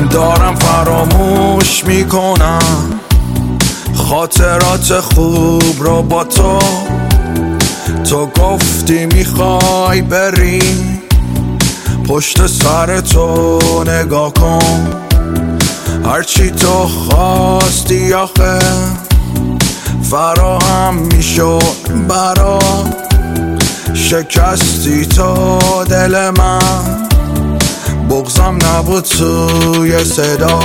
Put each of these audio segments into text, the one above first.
دارم فراموش میکنم خاطرات خوب رو با تو گفتی میخوای بری پشت سر تو نگاه کن هرچی تو خواستی آخه فراهم میشد برا شکستی تو دل من بغضم نبود توی صدا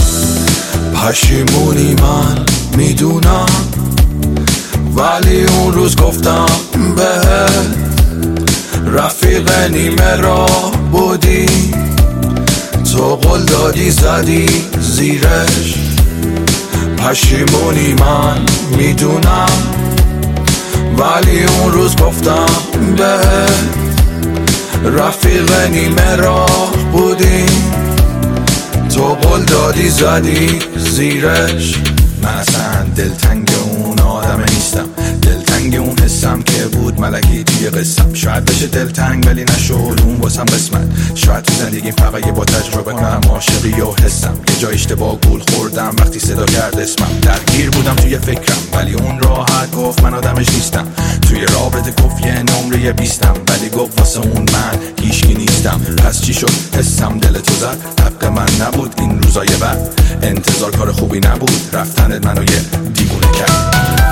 پشیمونی من میدونم ولی اون روز گفتم بهت رفیق نیمه راه بودی تو قول دادی زدی زیرش پشیمونی من میدونم ولی اون روز گفتم بهت رفیق نیمه راه بودی تو قول دادی زدی زیرش من اصلا دلتنگ اون آدم نیستم دلتنگ اون حسم که بود ملکی توی قصم شاید بشه دلتنگ ولی نشد اون واسم قسمت شاید تو زندگیم فقط یه با تجربه کنم عاشقی و حسم یه جای اشتباه گول خوردم وقتی صدا کرد اسمم درگیر بودم توی فکرم ولی اون راحت گفت من آدمش نیستم توی رابطه گفت یه نمره 20م ولی گفت واسه اون من هیچکی نیستم پس چی شد حسم دل تو زد حق من نبود این روزای بعد انتظار کار خوبی نبود رفتنت منو یه دیوونه کرد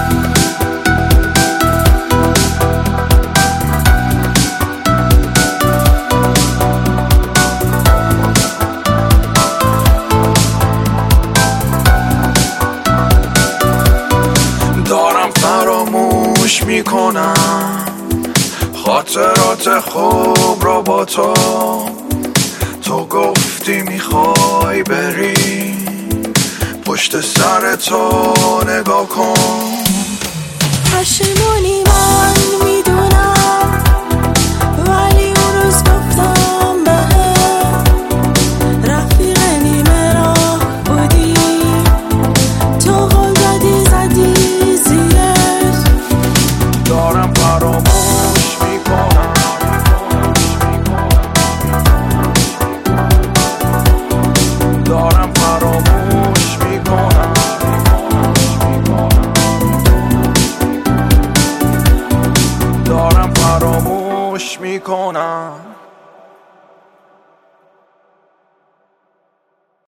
دارم فراموش میکنم خاطرات خوب رو با تو گفتی میخوای بری پشت سر تو نگاه کن پشیمونی من میدونم ولی اون روز گفتم بهت رفیق نیمه راه بودی تو قول دادی زدی زیرش دارم فراموش میکنم دارم فراموش میکنم دارم فراموش میکنم